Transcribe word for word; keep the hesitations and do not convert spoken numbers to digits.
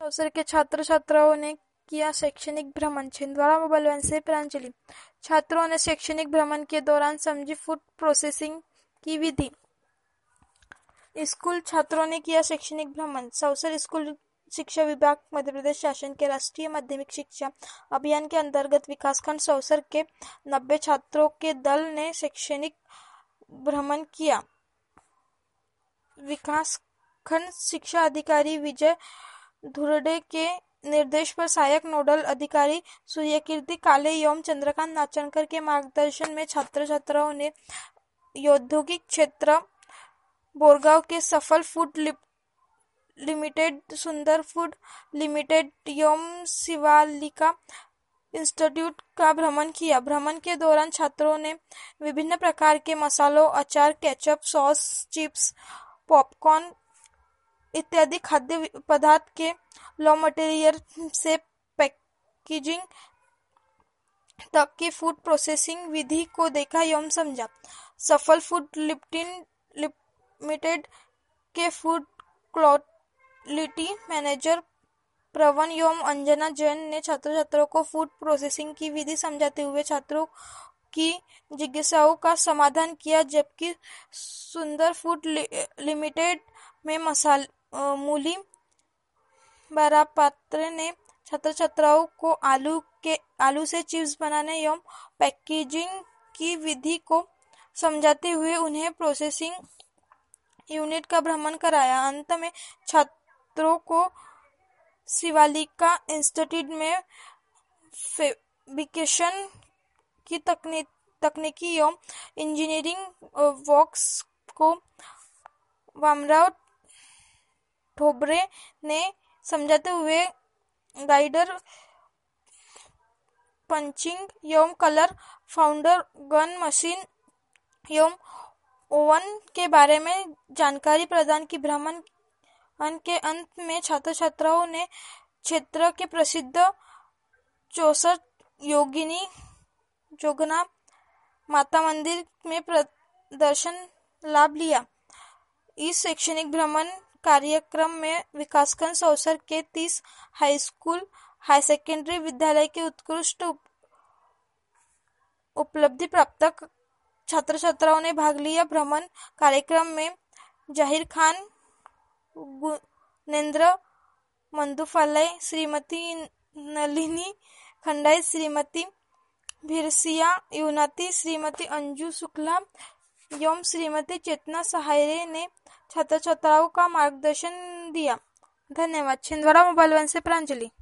अवसर के छात्र छात्राओं ने किया शैक्षणिक भ्रमण। छिंदवाड़ा मोबाइल वैन से प्रांजलि। छात्रों ने शैक्षणिक भ्रमण के दौरान समझी फूड प्रोसेसिंग की विधि। स्कूल छात्रों ने किया शैक्षणिक भ्रमण। सौसर स्कूल शिक्षा विभाग मध्य प्रदेश शासन के राष्ट्रीय माध्यमिक शिक्षा अभियान के अंतर्गत विकासखंड सौसर के नब्बे छात्रों के दल ने शैक्षणिक भ्रमण किया। विकासखंड शिक्षा अधिकारी विजय धुरडे के निर्देश पर सहायक नोडल अधिकारी सूर्यकीर्ति काले एवं चंद्रकांत नाचनकर के मार्गदर्शन में छात्र छात्राओं ने औद्योगिक क्षेत्र बोरगांव के Safal Food Limited, Sundar Food Limited एवं शिवालिका इंस्टीट्यूट का भ्रमण किया। भ्रमण के दौरान छात्रों ने विभिन्न प्रकार के मसालों, अचार, केचप, सॉस, चिप्स, पॉपकॉर्न इत्यादि खाद्य पदार्थ के रॉ मटेरियल से पैकेजिंग तक की फूड प्रोसेसिंग विधि को देखा एवं समझा। सफल फूड लिमिटेड के फूड क्वालिटी मैनेजर प्रवन एवं अंजना जैन ने छात्र छात्राओं को फूड प्रोसेसिंग की विधि समझाते हुए छात्रों की जिज्ञासाओं का समाधान किया, जबकि सुंदर फूड लिमिटेड में मसाल मूली बरापात्र ने छात्र छात्राओं को आलू के आलू से चिप्स बनाने एवं पैकेजिंग की विधि को समझाते हुए उन्हें प्रोसेसिंग यूनिट का भ्रमण कराया। अंत में छात्रों को शिवालिका इंस्टीट्यूट में फैब्रिकेशन की तकनी, तकनीकी एवं इंजीनियरिंग वर्क्स को वामराव ढोबरे ने समझाते हुए गाइडर, पंचिंग एवं कलर फाउंडर, गन मशीन एवं ओवन के बारे में जानकारी प्रदान की। भ्रमण के अंत में छात्र छात्राओं ने क्षेत्र के प्रसिद्ध चौसठ योगिनी जोगना माता मंदिर में प्रदर्शन लाभ लिया। इस शैक्षणिक भ्रमण कार्यक्रम में विकासखंड सौसर के तीस हाई स्कूल, हाई सेकेंडरी विद्यालय के उत्कृष्ट उपलब्धि प्राप्त छात्र छात्राओं ने भाग लिया। भ्रमण कार्यक्रम में जाहिर खान, गुनेंद्र मंदुफालय, श्रीमती नलिनी खंडाई, श्रीमती भिरसिया युवनाती, श्रीमती अंजू शुक्ला एवं श्रीमती चेतना सहायरे ने छात्र छात्राओं का मार्गदर्शन दिया। धन्यवाद। छिंदवाड़ा मोबाइल वैन से प्रांजलि।